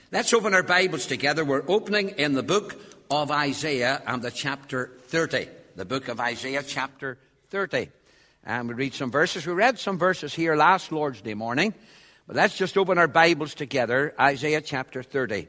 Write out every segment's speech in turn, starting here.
Let's open our Bibles together. We're opening in the book of Isaiah and the chapter 30. The book of Isaiah, chapter 30. And we read some verses. We read some verses here last Lord's Day morning. But let's just open our Bibles together. Isaiah chapter 30.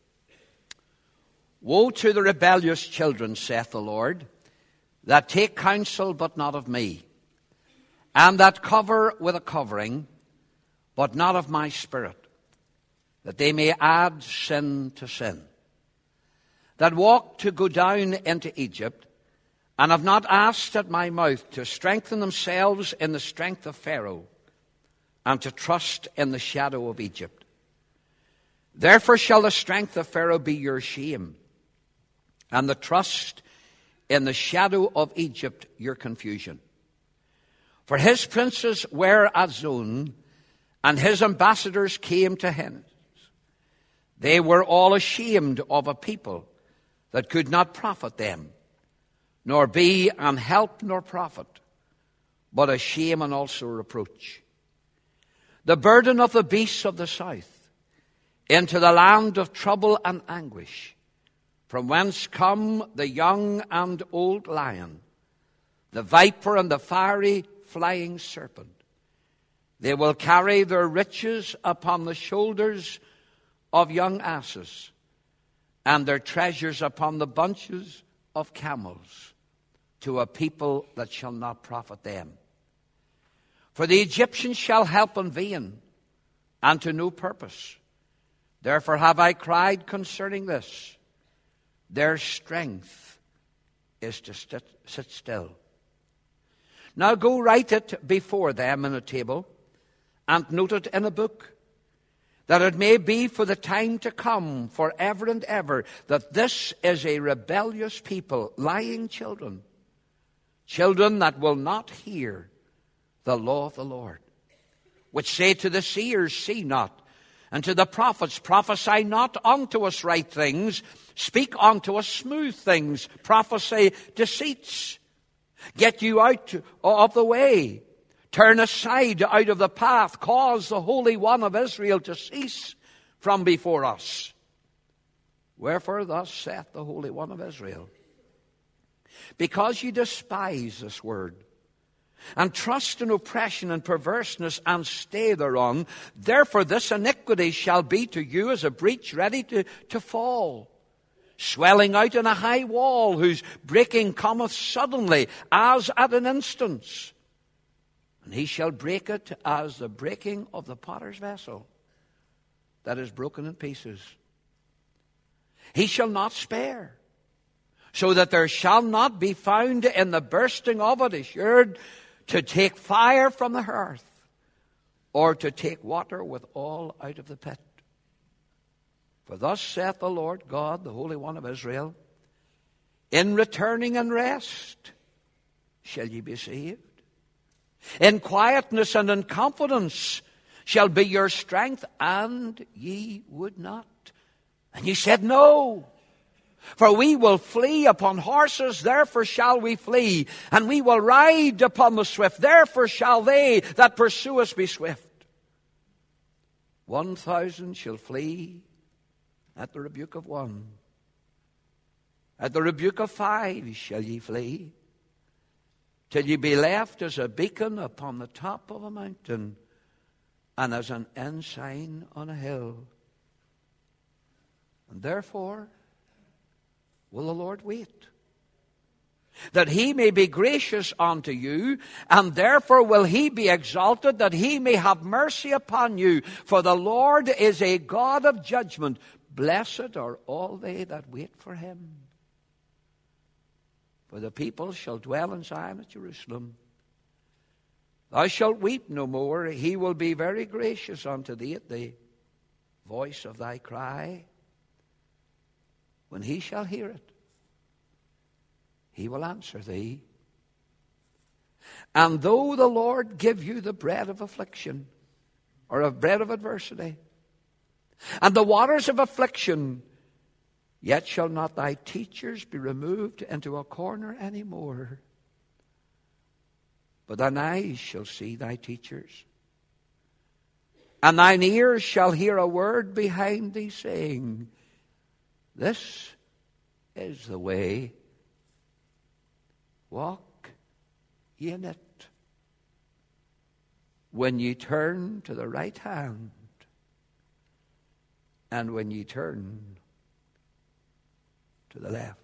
Woe to the rebellious children, saith the Lord, that take counsel but not of me, and that cover with a covering, but not of my spirit, that they may add sin to sin, that walk to go down into Egypt, and have not asked at my mouth to strengthen themselves in the strength of Pharaoh, and to trust in the shadow of Egypt. Therefore shall the strength of Pharaoh be your shame, and the trust in the shadow of Egypt your confusion. For his princes were at Zon, and his ambassadors came to him. They were all ashamed of a people that could not profit them, nor be an help nor profit, but a shame and also reproach. The burden of the beasts of the south, into the land of trouble and anguish, from whence come the young and old lion, the viper and the fiery flying serpent. They will carry their riches upon the shoulders of young asses, and their treasures upon the bunches of camels, to a people that shall not profit them. For the Egyptians shall help in vain, and to no purpose. Therefore have I cried concerning this. Their strength is to sit still. Now go write it before them in a table, and note it in a book, that it may be for the time to come, forever and ever, that this is a rebellious people, lying children, children that will not hear the law of the Lord, which say to the seers, see not, and to the prophets, prophesy not unto us right things, speak unto us smooth things, prophesy deceits. Get you out of the way. Turn aside out of the path. Cause the Holy One of Israel to cease from before us. Wherefore thus saith the Holy One of Israel, because ye despise this word, and trust in oppression and perverseness, and stay thereon, therefore this iniquity shall be to you as a breach ready to fall, swelling out in a high wall, whose breaking cometh suddenly, as at an instance. And he shall break it as the breaking of the potter's vessel, that is broken in pieces. He shall not spare, so that there shall not be found in the bursting of it assured to take fire from the hearth, or to take water with all out of the pit. For thus saith the Lord God, the Holy One of Israel, in returning and rest shall ye be saved. In quietness and in confidence shall be your strength, and ye would not. And ye said, no. For we will flee upon horses, therefore shall we flee. And we will ride upon the swift, therefore shall they that pursue us be swift. 1,000 shall flee at the rebuke of one. At the rebuke of 5 shall ye flee, till ye be left as a beacon upon the top of a mountain, and as an ensign on a hill. And therefore will the Lord wait, that he may be gracious unto you, and therefore will he be exalted, that he may have mercy upon you. For the Lord is a God of judgment. Blessed are all they that wait for him. For the people shall dwell in Zion at Jerusalem. Thou shalt weep no more. He will be very gracious unto thee at the voice of thy cry. When he shall hear it, he will answer thee. And though the Lord give you the bread of affliction, or of bread of adversity, and the waters of affliction, yet shall not thy teachers be removed into a corner any more. But thine eyes shall see thy teachers, And thine ears shall hear a word behind thee saying, This is the way, walk ye in it. When ye turn to the right hand, and when ye turn to the left.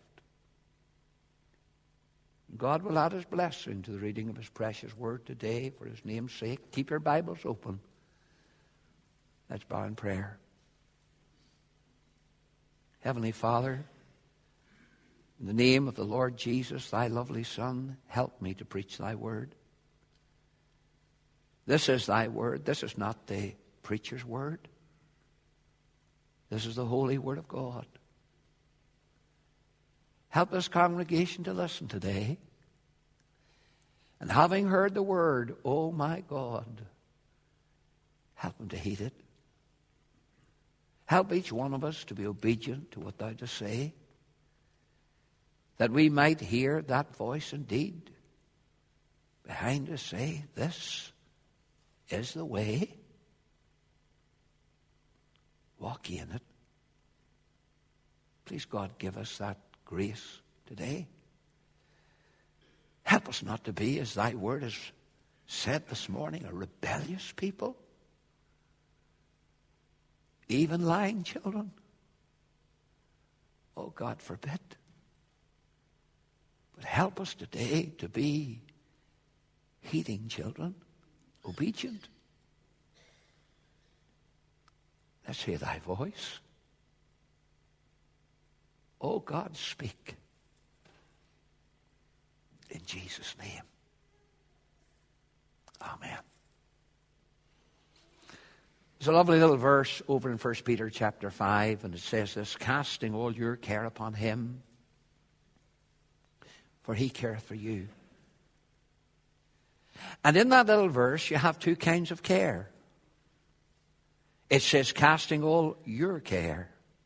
God will add his blessing to the reading of his precious word today for his name's sake. Keep your Bibles open. Let's bow in prayer. Heavenly Father, in the name of the Lord Jesus, thy lovely Son, help me to preach thy word. This is thy word. This is not the preacher's word. This is the holy word of God. Help this congregation to listen today. And having heard the word, oh my God, help them to heed it. Help each one of us to be obedient to what thou dost say, that we might hear that voice indeed behind us say, This is the way. Walk ye in it. Please, God, give us that grace today. Help us not to be, as thy word has said this morning, a rebellious people. Even lying children. Oh, God forbid. But help us today to be heeding children, obedient. Let's hear thy voice. Oh, God, speak. In Jesus' name. Amen. There's a lovely little verse over in 1 Peter chapter 5, and it says this, Casting all your care upon him, for he careth for you. And in that little verse, you have two kinds of care. It says, casting all your care.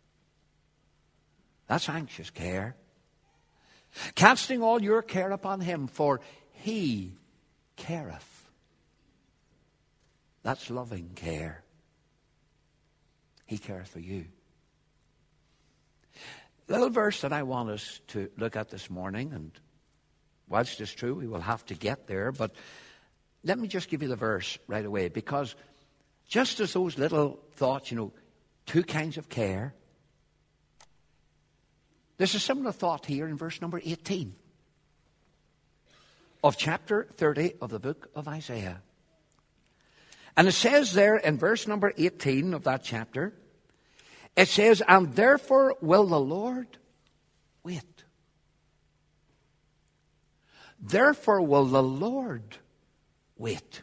That's anxious care. Casting all your care upon him, for he careth. That's loving care. He careth for you. The little verse that I want us to look at this morning, and whilst it's true, we will have to get there, but let me just give you the verse right away, because just as those little thoughts, two kinds of care, there's a similar thought here in verse number 18 of chapter 30 of the book of Isaiah. And it says there in verse number 18 of that chapter, it says, And therefore will the Lord wait. Therefore will the Lord wait,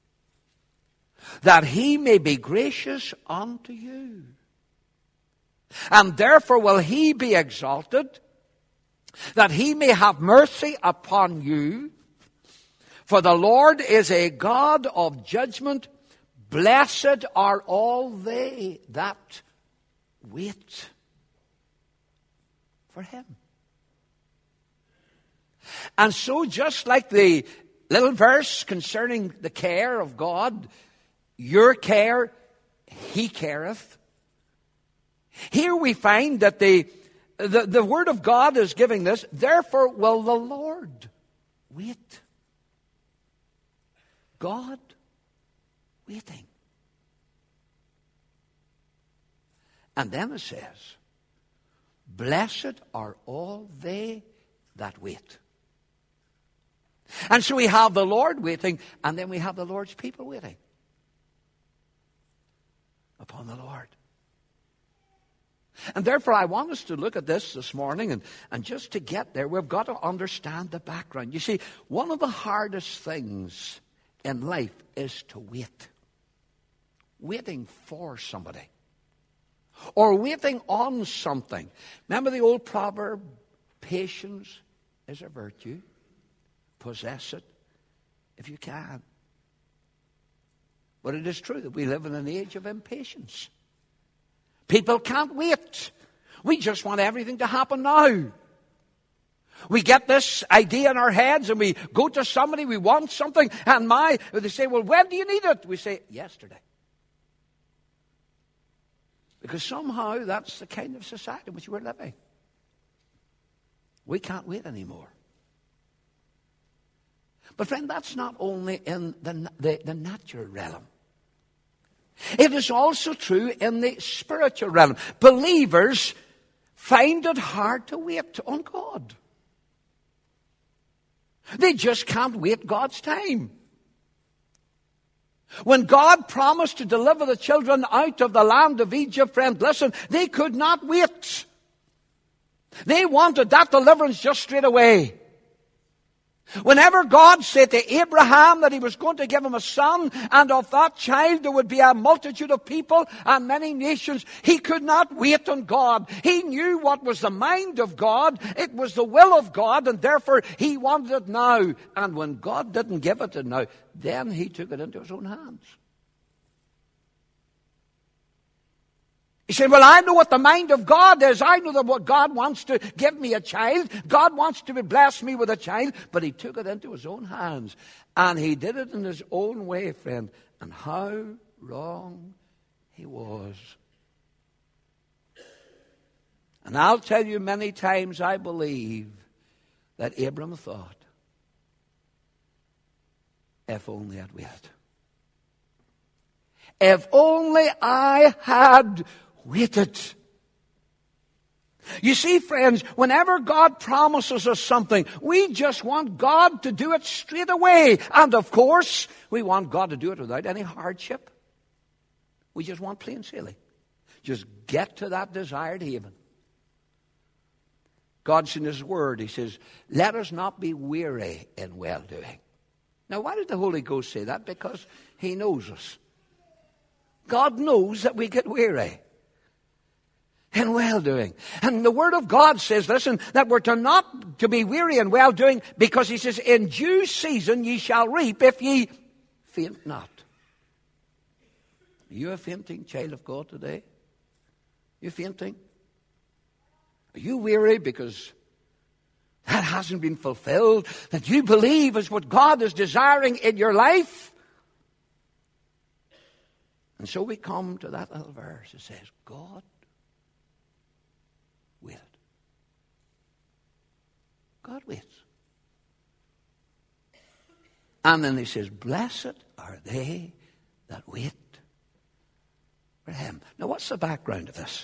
that he may be gracious unto you. And therefore will he be exalted, that he may have mercy upon you. For the Lord is a God of judgment. Blessed are all they that wait for him. And so just like the little verse concerning the care of God, your care, he careth. Here we find that the word of God is giving this, therefore will the Lord wait. God waiting. And then it says, blessed are all they that wait. And so we have the Lord waiting, and then we have the Lord's people waiting upon the Lord. And therefore I want us to look at this morning, and just to get there, we've got to understand the background. You see, one of the hardest things in life is to wait. Waiting for somebody. Or waiting on something. Remember the old proverb, patience is a virtue. Possess it if you can. But it is true that we live in an age of impatience. People can't wait. We just want everything to happen now. We get this idea in our heads and we go to somebody, we want something, and they say, well, when do you need it? We say, yesterday. Because somehow that's the kind of society in which we're living. We can't wait anymore. But friend, that's not only in the natural realm. It is also true in the spiritual realm. Believers find it hard to wait on God. They just can't wait God's time. When God promised to deliver the children out of the land of Egypt, friend, listen, they could not wait. They wanted that deliverance just straight away. Whenever God said to Abraham that he was going to give him a son, and of that child there would be a multitude of people and many nations, he could not wait on God. He knew what was the mind of God. It was the will of God, and therefore he wanted it now. And when God didn't give it now, then he took it into his own hands. He said, well, I know what the mind of God is. I know that what God wants to give me a child. God wants to bless me with a child. But he took it into his own hands. And he did it in his own way, friend. And how wrong he was. And I'll tell you many times I believe that Abram thought, if only I'd waited. If only I had waited. You see, friends, whenever God promises us something, we just want God to do it straight away. And of course, we want God to do it without any hardship. We just want plain sailing. Just get to that desired haven. God's in his word. He says, let us not be weary in well-doing. Now, why did the Holy Ghost say that? Because he knows us. God knows that we get weary in well-doing. And the Word of God says, listen, that we're not to be weary in well-doing, because he says, in due season ye shall reap if ye faint not. Are you a fainting child of God today? You fainting? Are you weary because that hasn't been fulfilled, that you believe is what God is desiring in your life? And so we come to that little verse that says, God waited. God waits. And then he says, blessed are they that wait for him. Now, what's the background of this?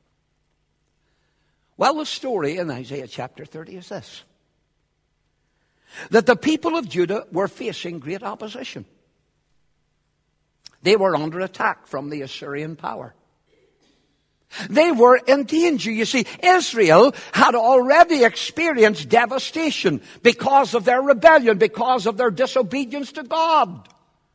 Well, the story in Isaiah chapter 30 is this: that the people of Judah were facing great opposition. They were under attack from the Assyrian power. They were in danger. You see, Israel had already experienced devastation because of their rebellion, because of their disobedience to God.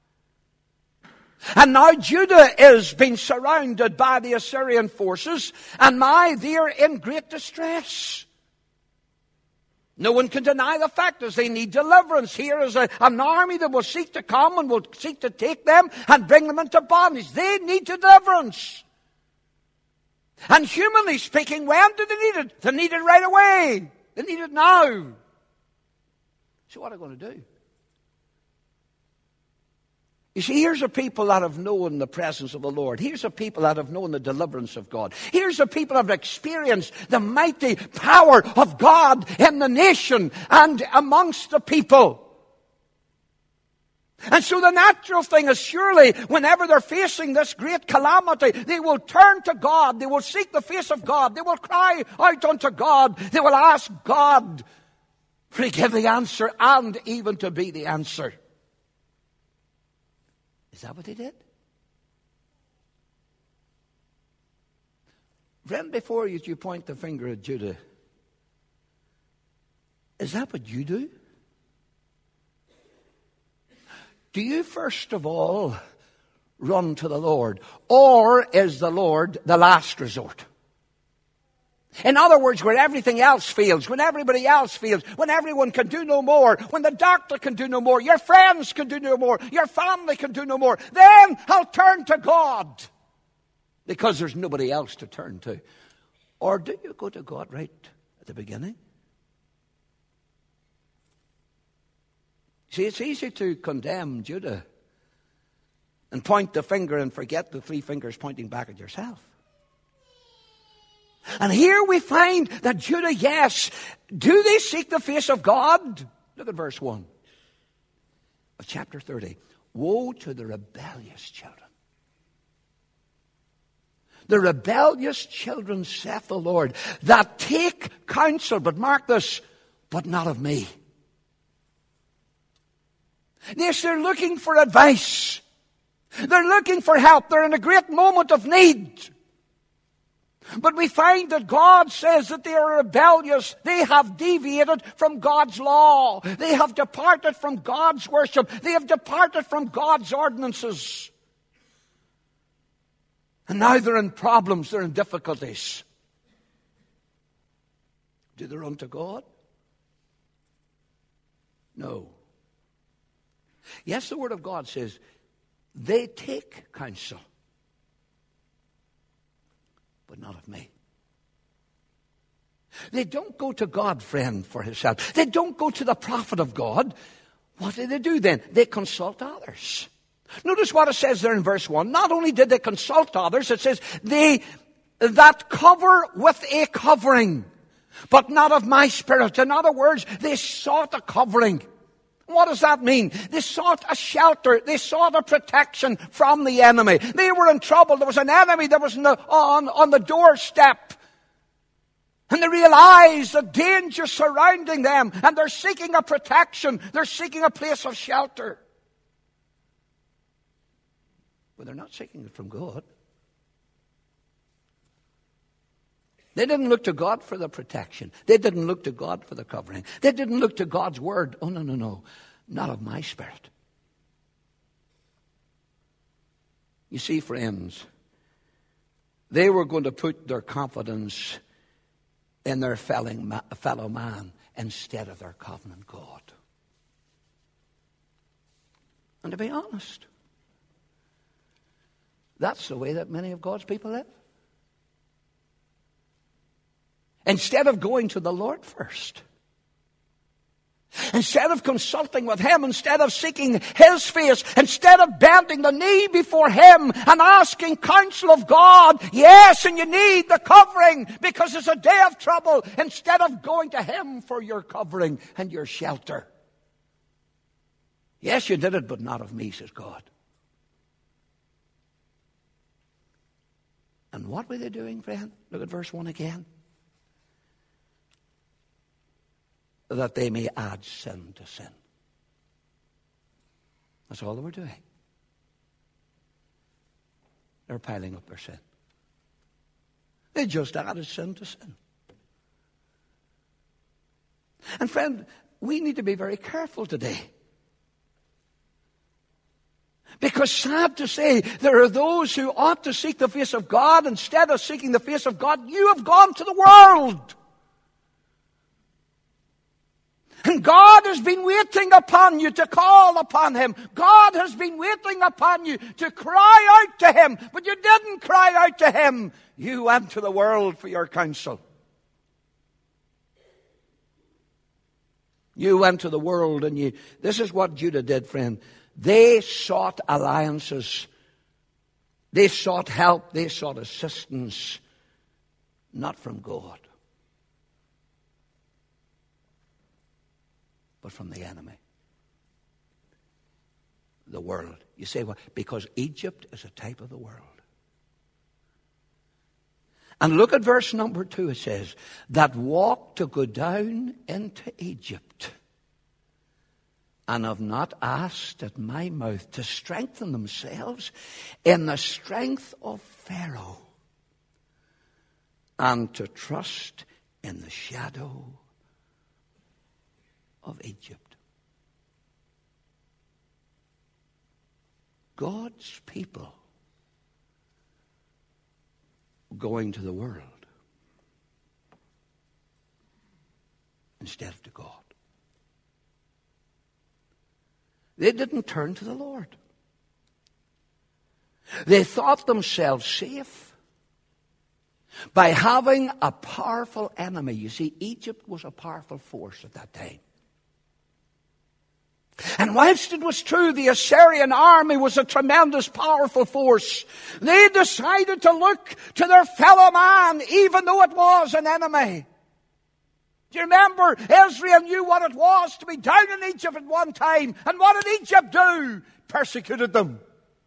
And now Judah is being surrounded by the Assyrian forces, and now they're in great distress. No one can deny the fact that they need deliverance. Here is an army that will seek to come and will seek to take them and bring them into bondage. They need deliverance. And humanly speaking, when do they need it? They need it right away. They need it now. So what are they going to do? You see, here's a people that have known the presence of the Lord. Here's a people that have known the deliverance of God. Here's a people that have experienced the mighty power of God in the nation and amongst the people. And so the natural thing is, surely whenever they're facing this great calamity, they will turn to God. They will seek the face of God. They will cry out unto God. They will ask God to give the answer and even to be the answer. Is that what they did? Friend, before you point the finger at Judah, is that what you do? Do you first of all run to the Lord? Or is the Lord the last resort? In other words, when everything else fails, when everybody else fails, when everyone can do no more, when the doctor can do no more, your friends can do no more, your family can do no more, then I'll turn to God, because there's nobody else to turn to. Or do you go to God right at the beginning? See, it's easy to condemn Judah and point the finger and forget the three fingers pointing back at yourself. And here we find that Judah, yes, do they seek the face of God? Look at verse 1 of chapter 30. Woe to the rebellious children. The rebellious children, saith the Lord, that take counsel, but mark this, but not of me. Yes, they're looking for advice. They're looking for help. They're in a great moment of need. But we find that God says that they are rebellious. They have deviated from God's law. They have departed from God's worship. They have departed from God's ordinances. And now they're in problems. They're in difficulties. Do they run to God? No. Yes, the Word of God says they take counsel, but not of me. They don't go to God, friend, for his help. They don't go to the prophet of God. What do they do then? They consult others. Notice what it says there in verse 1. Not only did they consult others, it says, they that cover with a covering, but not of my spirit. In other words, they sought a covering. What does that mean? They sought a shelter. They sought a protection from the enemy. They were in trouble. There was an enemy that was on the doorstep. And they realized the danger surrounding them. And they're seeking a protection. They're seeking a place of shelter. But they're not seeking it from God. They didn't look to God for the protection. They didn't look to God for the covering. They didn't look to God's word. Oh, no. Not of my spirit. You see, friends, they were going to put their confidence in their fellow man instead of their covenant God. And to be honest, that's the way that many of God's people live. Instead of going to the Lord first, instead of consulting with Him, instead of seeking His face, instead of bending the knee before Him and asking counsel of God, yes, and you need the covering because it's a day of trouble, instead of going to Him for your covering and your shelter. Yes, you did it, but not of me, says God. And what were they doing, friend? Look at verse 1 again. That they may add sin to sin. That's all they were doing. They're piling up their sin. They just added sin to sin. And friend, we need to be very careful today. Because sad to say, there are those who ought to seek the face of God. Instead of seeking the face of God, you have gone to the world. And God has been waiting upon you to call upon Him. God has been waiting upon you to cry out to Him. But you didn't cry out to Him. You went to the world for your counsel. You went to the world and this is what Judah did, friend. They sought alliances. They sought help. They sought assistance. Not from God, but from the enemy, the world. You say, well, because Egypt is a type of the world. And look at verse number 2. It says, that walk to go down into Egypt, and have not asked at my mouth to strengthen themselves in the strength of Pharaoh, and to trust in the shadow of Egypt. God's people going to the world instead of to God. They didn't turn to the Lord. They thought themselves safe by having a powerful enemy. You see, Egypt was a powerful force at that time. And whilst it was true the Assyrian army was a tremendous, powerful force, they decided to look to their fellow man, even though it was an enemy. Do you remember Israel knew what it was to be down in Egypt at one time? And what did Egypt do? Persecuted them.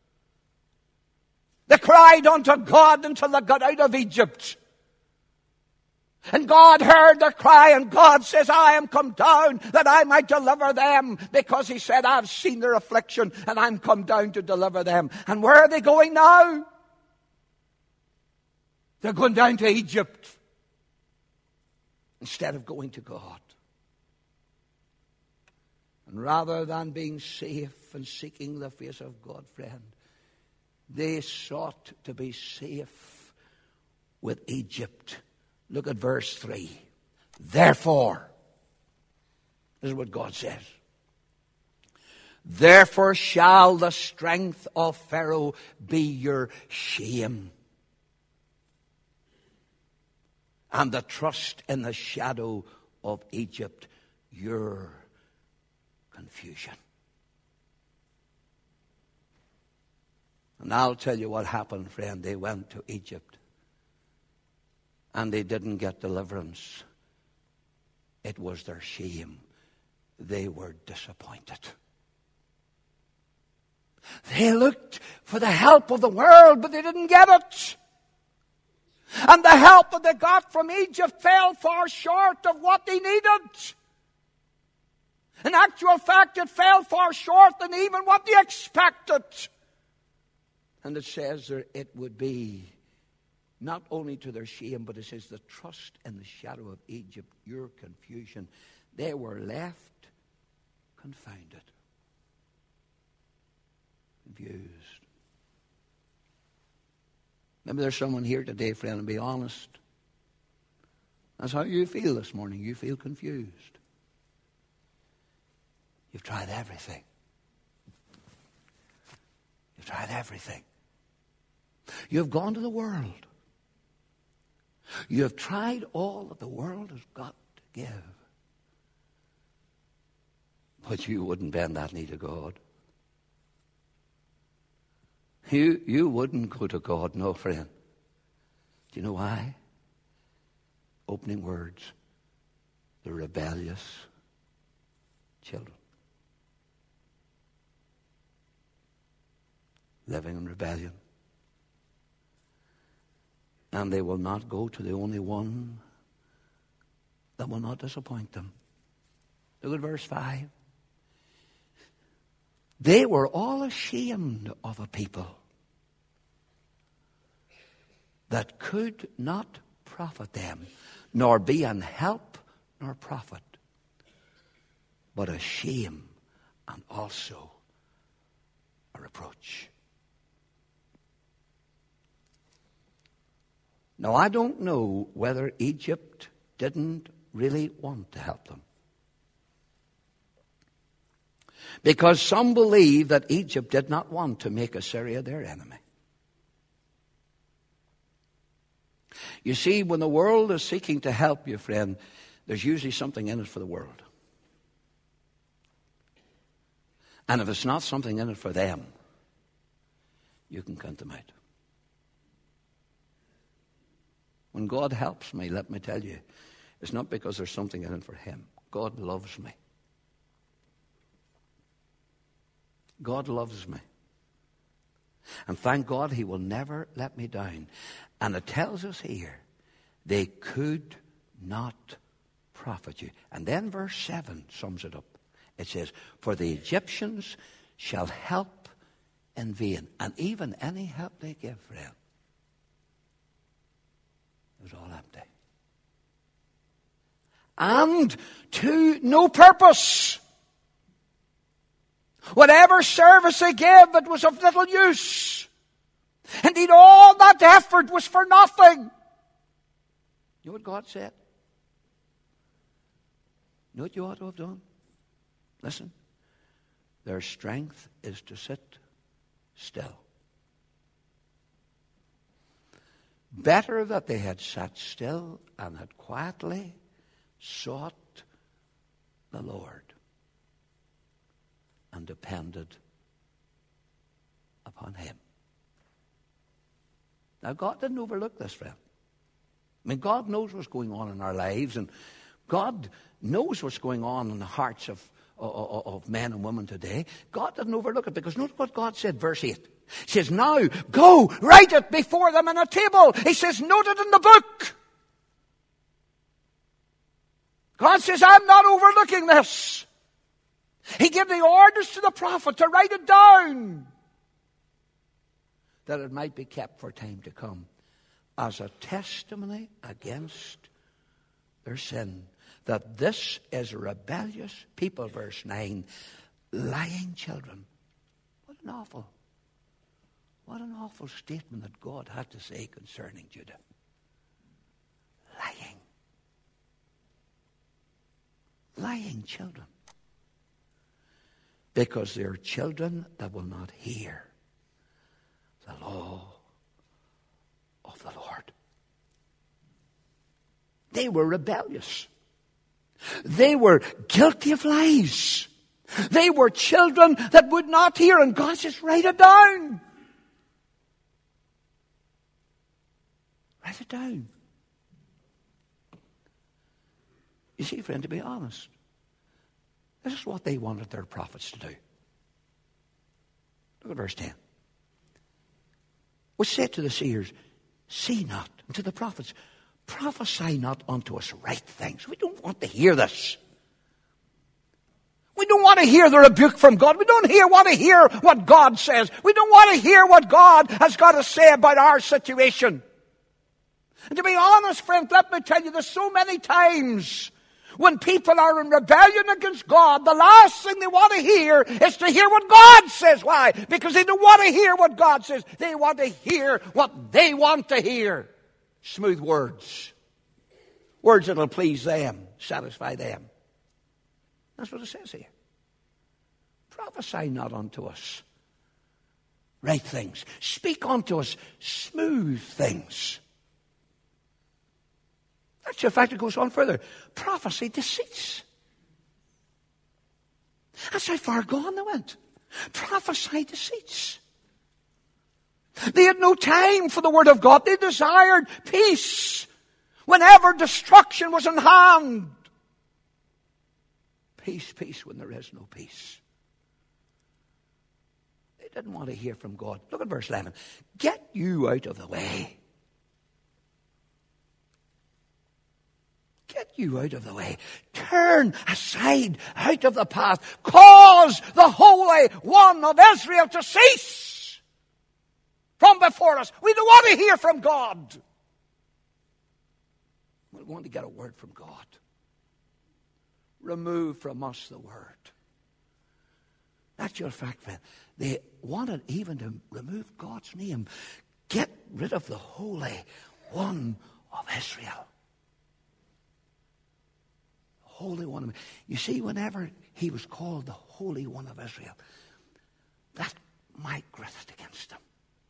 They cried unto God until they got out of Egypt. And God heard their cry, and God says, I am come down that I might deliver them. Because he said, I've seen their affliction, and I'm come down to deliver them. And where are they going now? They're going down to Egypt instead of going to God. And rather than being safe and seeking the face of God, friend, they sought to be safe with Egypt. Look at verse 3. Therefore, this is what God says. Therefore shall the strength of Pharaoh be your shame, and the trust in the shadow of Egypt your confusion. And I'll tell you what happened, friend. They went to Egypt, and they didn't get deliverance. It was their shame. They were disappointed. They looked for the help of the world, but they didn't get it. And the help that they got from Egypt fell far short of what they needed. In actual fact, it fell far short than even what they expected. And it says there it would be not only to their shame, but it says the trust in the shadow of Egypt, your confusion. They were left confounded, confused. Maybe there's someone here today, friend, and be honest. That's how you feel this morning. You feel confused. You've tried everything. You've tried everything. You've gone to the world. You have tried all that the world has got to give. But you wouldn't bend that knee to God. You wouldn't go to God, no, friend. Do you know why? Opening words. The rebellious children. Living in rebellion. And they will not go to the only one that will not disappoint them. Look at verse 5. They were all ashamed of a people that could not profit them, nor be an help nor profit, but a shame and also a reproach. Now, I don't know whether Egypt didn't really want to help them. Because some believe that Egypt did not want to make Assyria their enemy. You see, when the world is seeking to help you, friend, there's usually something in it for the world. And if it's not something in it for them, you can count them out. When God helps me, let me tell you, it's not because there's something in it for Him. God loves me. God loves me. And thank God He will never let me down. And it tells us here, they could not profit you. And then verse 7 sums it up. It says, for the Egyptians shall help in vain. And even any help they give, friend, it was all empty. And to no purpose. Whatever service they gave, it was of little use. Indeed, all that effort was for nothing. You know what God said? You know what you ought to have done? Listen. Their strength is to sit still. Better that they had sat still and had quietly sought the Lord. and depended upon him. Now, God didn't overlook this, friend. I mean, God knows what's going on in our lives, and God knows what's going on in the hearts of men and women today. God didn't overlook it, because notice what God said, verse 8. He says, now, go, write it before them on a table. He says, note it in the book. God says, I'm not overlooking this. He gave the orders to the prophet to write it down, that it might be kept for time to come, as a testimony against their sin, that this is a rebellious people, verse 9, lying children. What an awful statement that God had to say concerning Judah. Lying children. Because they are children that will not hear the law of the Lord. They were rebellious. They were guilty of lies. They were children that would not hear, and God says, write it down. Write it down. You see, friend, to be honest, this is what they wanted their prophets to do. Look at verse 10. Which said to the seers, see not, and to the prophets, prophesy not unto us right things. We don't want to hear this. We don't want to hear the rebuke from God. We don't want to hear what God says. We don't want to hear what God has got to say about our situation. And to be honest, friend, let me tell you, there's so many times when people are in rebellion against God, the last thing they want to hear is to hear what God says. Why? Because they don't want to hear what God says. They want to hear what they want to hear. Smooth words. Words that will please them, satisfy them. That's what it says here. Prophesy not unto us right things. Speak unto us smooth things. That's in fact, it goes on further. Prophecy deceits. That's how far gone they went. Prophesy deceits. They had no time for the word of God. They desired peace whenever destruction was in hand. Peace, peace when there is no peace. They didn't want to hear from God. Look at verse 11. Get you out of the way. Get you out of the way. Turn aside out of the path. Cause the Holy One of Israel to cease from before us. We don't want to hear from God. We want to get a word from God. Remove from us the word. That's your fact, friend. They wanted even to remove God's name. Get rid of the Holy One of Israel. Holy One of, you see, whenever he was called the Holy One of Israel, that migrated against him.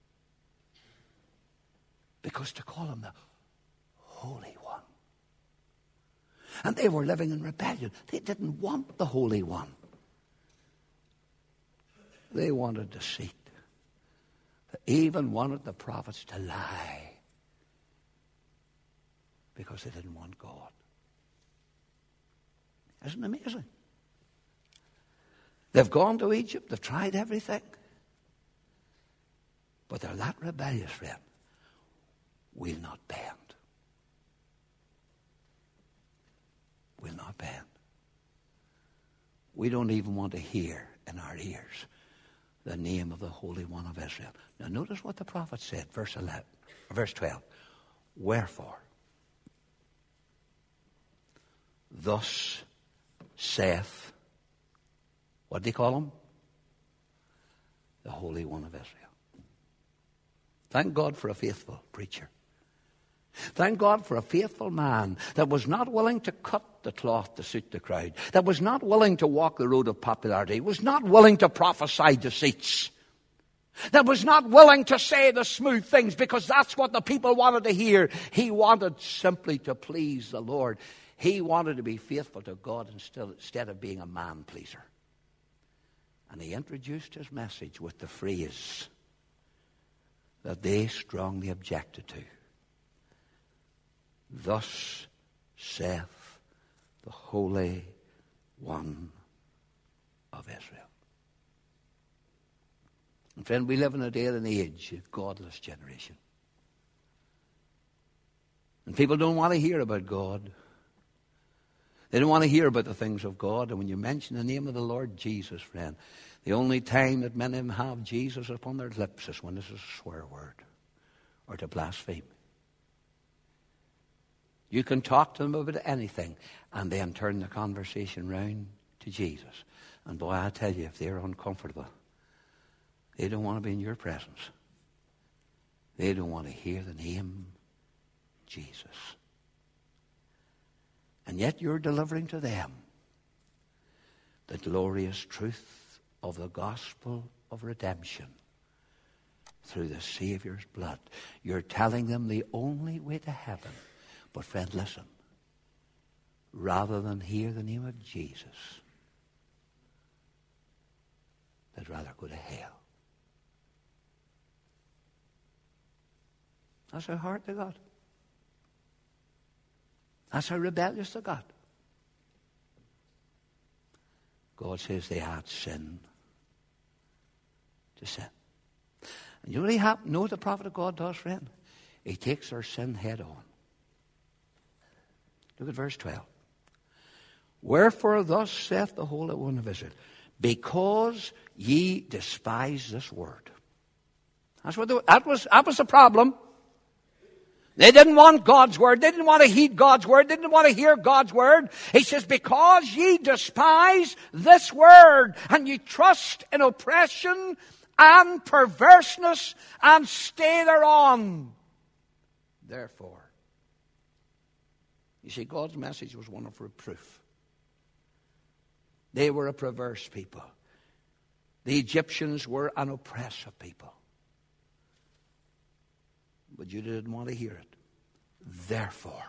Because to call him the Holy One. And they were living in rebellion. They didn't want the Holy One. They wanted deceit. They even wanted the prophets to lie. Because they didn't want God. Isn't it amazing? They've gone to Egypt. They've tried everything. But they're that rebellious, friend. Will not bend. Will not bend. We don't even want to hear in our ears the name of the Holy One of Israel. Now notice what the prophet said, verse 12. Wherefore, thus saith, what do you call him? The Holy One of Israel. Thank God for a faithful preacher. Thank God for a faithful man that was not willing to cut the cloth to suit the crowd, that was not willing to walk the road of popularity, was not willing to prophesy deceits, that was not willing to say the smooth things because that's what the people wanted to hear. He wanted simply to please the Lord. He wanted to be faithful to God instead of being a man pleaser. And he introduced his message with the phrase that they strongly objected to. Thus saith the Holy One of Israel. And friend, we live in a day and age, a godless generation. And people don't want to hear about God. They don't want to hear about the things of God. And when you mention the name of the Lord Jesus, friend, the only time that many of them have Jesus upon their lips is when this is a swear word or to blaspheme. You can talk to them about anything and then turn the conversation round to Jesus. And boy, I tell you, if they're uncomfortable, they don't want to be in your presence. They don't want to hear the name Jesus. And yet you're delivering to them the glorious truth of the gospel of redemption through the Savior's blood. You're telling them the only way to heaven. But friend, listen. Rather than hear the name of Jesus, they'd rather go to hell. That's how hard they got. That's how rebellious they got. God says they had sin to sin. And you know what the prophet of God does, friend? He takes their sin head on. Look at verse 12. Wherefore thus saith the Holy One of Israel, because ye despise this word. That was the problem. They didn't want God's word. They didn't want to heed God's word. They didn't want to hear God's word. He says, because ye despise this word, and ye trust in oppression and perverseness, and stay thereon. Therefore. You see, God's message was one of reproof. They were a perverse people. The Egyptians were an oppressive people. But you didn't want to hear it. Therefore,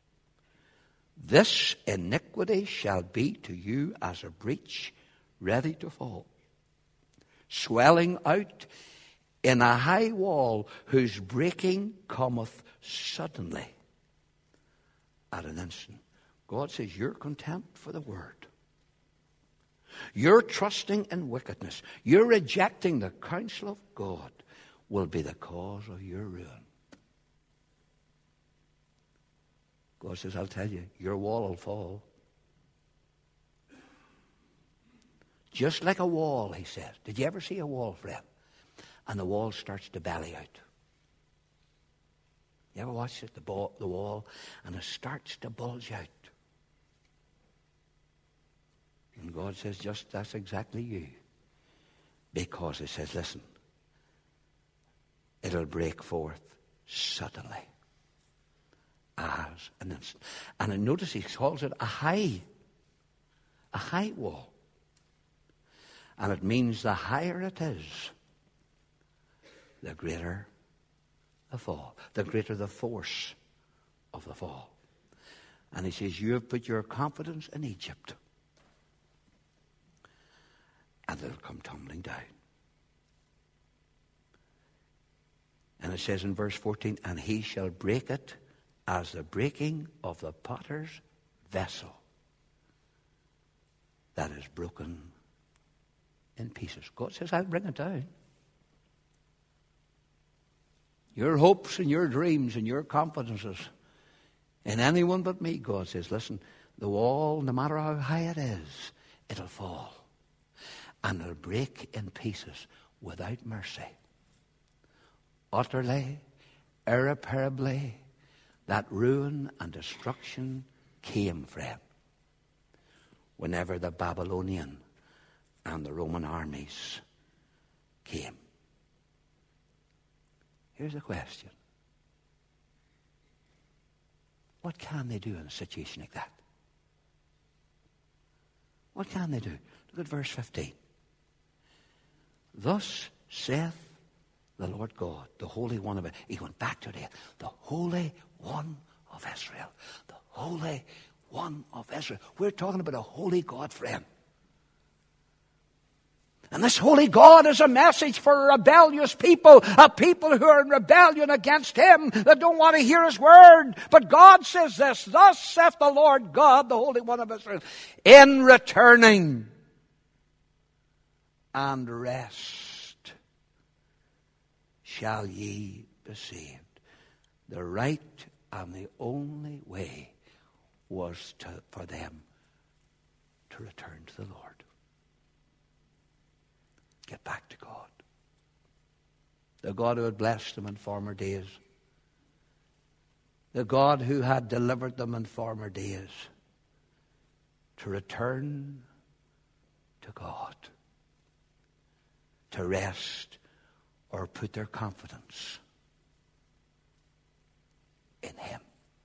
this iniquity shall be to you as a breach ready to fall, swelling out in a high wall whose breaking cometh suddenly at an instant. God says, you're contempt for the word. You're trusting in wickedness. You're rejecting the counsel of God will be the cause of your ruin. God says, I'll tell you, your wall will fall. Just like a wall, he says. Did you ever see a wall, friend? And the wall starts to belly out. You ever watch it, the wall, and it starts to bulge out? And God says, just that's exactly you. Because he says, listen, it'll break forth suddenly as an instant. And notice he calls it a high wall. And it means the higher it is, the greater the fall, the greater the force of the fall. And he says, you have put your confidence in Egypt, and it'll come tumbling down. And it says in verse 14, and he shall break it as the breaking of the potter's vessel that is broken in pieces. God says, I'll bring it down. Your hopes and your dreams and your confidences in anyone but me, God says, listen, the wall, no matter how high it is, it'll fall. And it'll break in pieces without mercy. Utterly, irreparably, that ruin and destruction came, friend, whenever the Babylonian and the Roman armies came. Here's the question. What can they do in a situation like that? What can they do? Look at verse 15. Thus saith the Lord God, the Holy One of Israel. He went back to it. The Holy One of Israel. The Holy One of Israel. We're talking about a holy God, friend. And this holy God is a message for rebellious people, a people who are in rebellion against Him, that don't want to hear His word. But God says this, thus saith the Lord God, the Holy One of Israel, in returning and rest shall ye be saved. The right and the only way was for them to return to the Lord. Get back to God. The God who had blessed them in former days. The God who had delivered them in former days. To return to God. To rest or put their confidence in Him.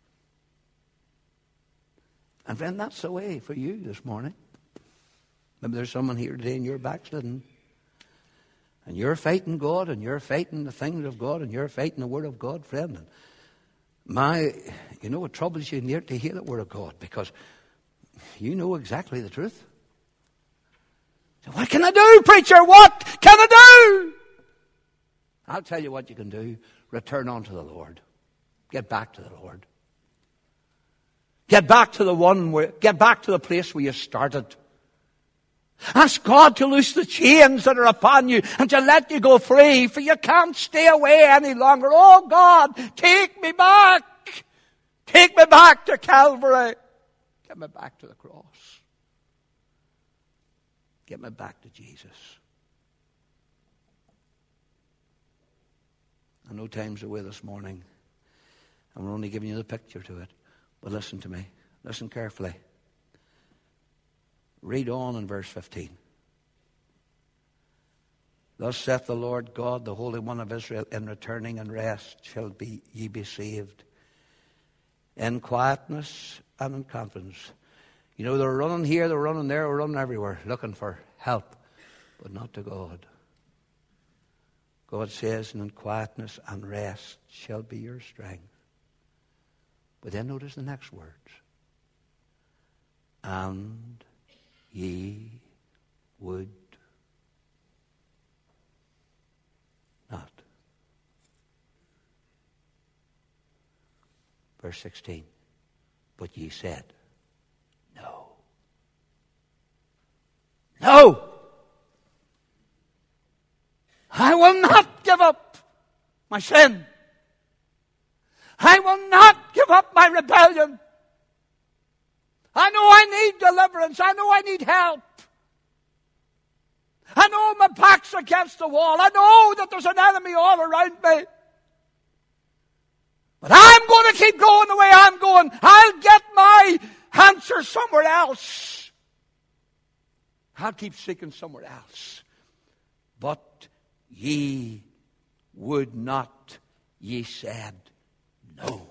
And friend, that's the way for you this morning. Maybe there's someone here today and you're backslidden. And you're fighting God, and you're fighting the things of God, and you're fighting the Word of God, friend. And it troubles you near to hear the Word of God, because you know exactly the truth. So what can I do, preacher? What can I do? I'll tell you what you can do. Return unto the Lord. Get back to the Lord. Get back to get back to the place where you started. Ask God to loose the chains that are upon you and to let you go free, for you can't stay away any longer. Oh God, take me back. Take me back to Calvary. Get me back to the cross. Get me back to Jesus. I know time's away this morning, and we're only giving you the picture to it. But listen to me. Listen carefully. Read on in verse 15. Thus saith the Lord God, the Holy One of Israel, in returning and rest shall ye be saved. In quietness and in confidence. You know, they're running here, they're running there, they're running everywhere, looking for help, but not to God. God says, and in quietness and rest shall be your strength. But then notice the next words. And ye would not. Verse 16. But ye said, no. No! I will not give up my sin. I will not give up my rebellion. I know I need deliverance. I know I need help. I know my back's against the wall. I know that there's an enemy all around me. But I'm going to keep going the way I'm going. I'll get my answer somewhere else. I'll keep seeking somewhere else. But ye would not, ye said no.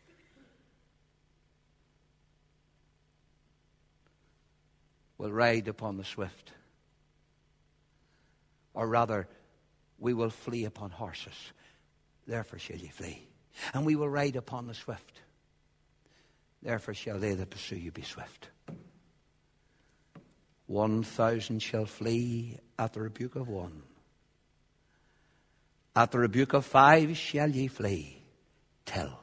We'll ride upon the swift. Or rather, we will flee upon horses. Therefore shall ye flee. And we will ride upon the swift. Therefore shall they that pursue you be swift. 1,000 shall flee at the rebuke of one. At the rebuke of 5 shall ye flee. Till.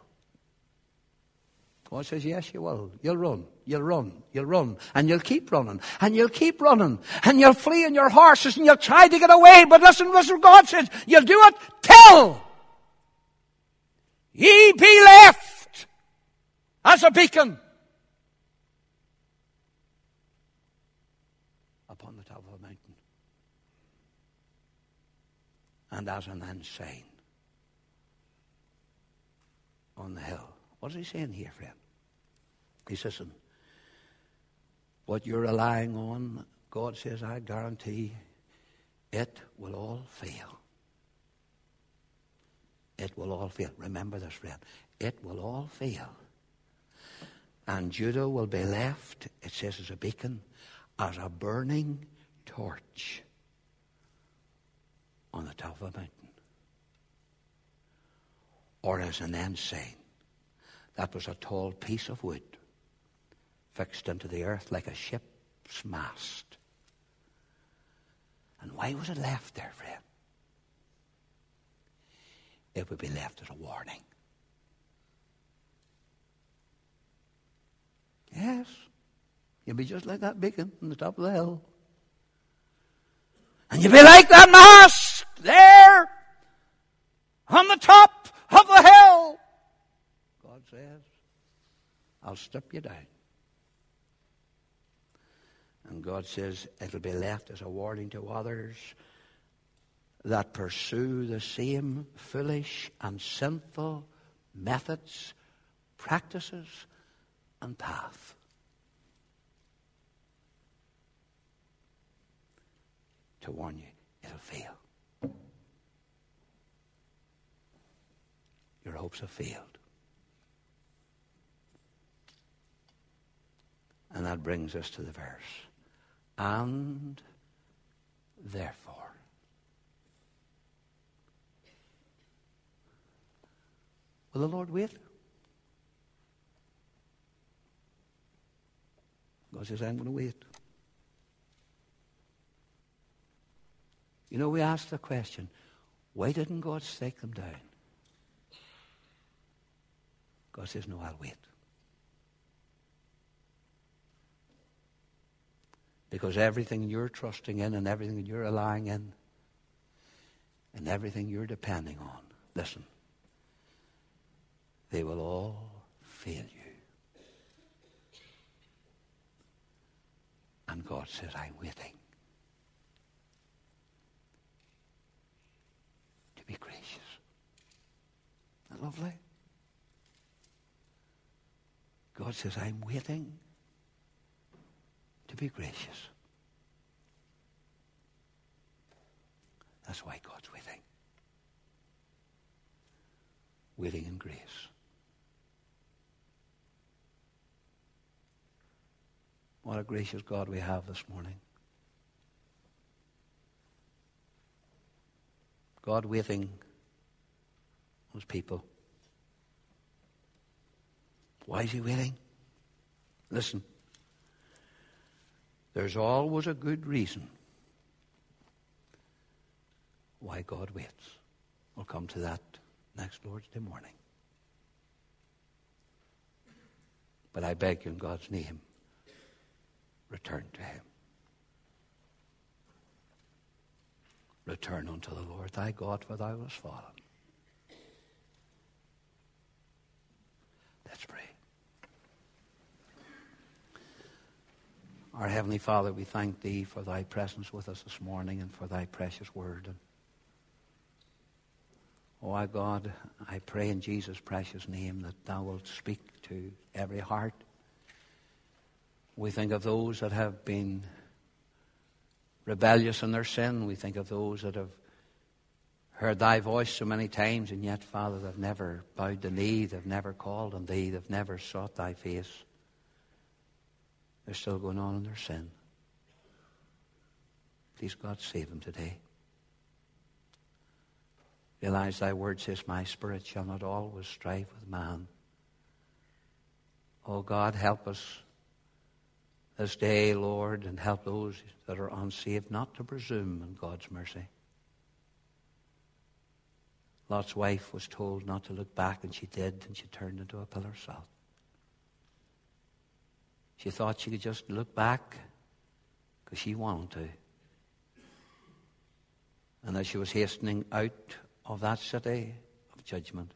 God says, yes, you will. You'll run. You'll run. You'll run. And you'll keep running. And you'll keep running. And you'll flee in your horses and you'll try to get away. But listen, God says, you'll do it till ye be left as a beacon upon the top of a mountain. And as an ensign on the hill. What is he saying here, friend? He says, listen, what you're relying on, God says, I guarantee it will all fail. It will all fail. Remember this, friend. It will all fail. And Judah will be left, it says, as a beacon, as a burning torch on the top of a mountain. Or as an ensign. That was a tall piece of wood fixed into the earth like a ship's mast. And why was it left there, friend? It would be left as a warning. Yes. You'll be just like that beacon on the top of the hill. And you'll be like that mast there on the top of the hill. God says, I'll strip you down. And God says it'll be left as a warning to others that pursue the same foolish and sinful methods, practices, and path. To warn you, it'll fail. Your hopes have failed. And that brings us to the verse. And therefore. Will the Lord wait? God says, I'm going to wait. You know, we ask the question, why didn't God strike them down? God says, no, I'll wait. Because everything you're trusting in and everything you're relying in and everything you're depending on, listen, they will all fail you. And God says, I'm waiting. To be gracious. Isn't that lovely? God says, I'm waiting to be gracious. That's why God's waiting. Waiting in grace. What a gracious God we have this morning. God waiting on his people. Why is he waiting? Listen. There's always a good reason why God waits. We'll come to that next Lord's Day morning. But I beg you in God's name, return to him. Return unto the Lord thy God, for thou hast fallen. Let's pray. Our Heavenly Father, we thank thee for thy presence with us this morning and for thy precious word. And oh, our God, I pray in Jesus' precious name that thou wilt speak to every heart. We think of those that have been rebellious in their sin. We think of those that have heard thy voice so many times, and yet, Father, they've never bowed the knee, they've never called on thee, they've never sought thy face. They're still going on in their sin. Please, God, save them today. Realize thy word says, my spirit shall not always strive with man. Oh, God, help us this day, Lord, and help those that are unsaved not to presume on God's mercy. Lot's wife was told not to look back, and she did, and she turned into a pillar of salt. She thought she could just look back because she wanted to. And as she was hastening out of that city of judgment,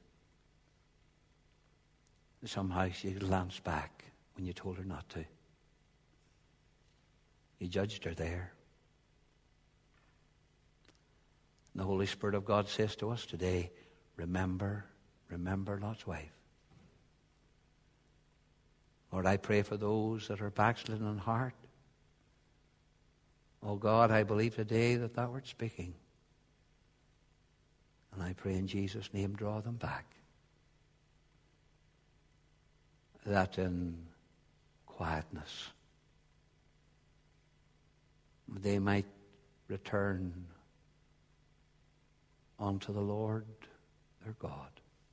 somehow she glanced back when you told her not to. You judged her there. And the Holy Spirit of God says to us today, remember Lot's wife. Lord, I pray for those that are backslidden in heart. Oh God, I believe today that thou art speaking. And I pray in Jesus' name, draw them back. That in quietness they might return unto the Lord their God.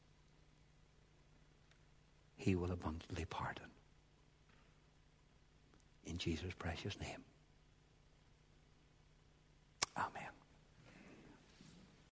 He will abundantly pardon. In Jesus' precious name. Amen.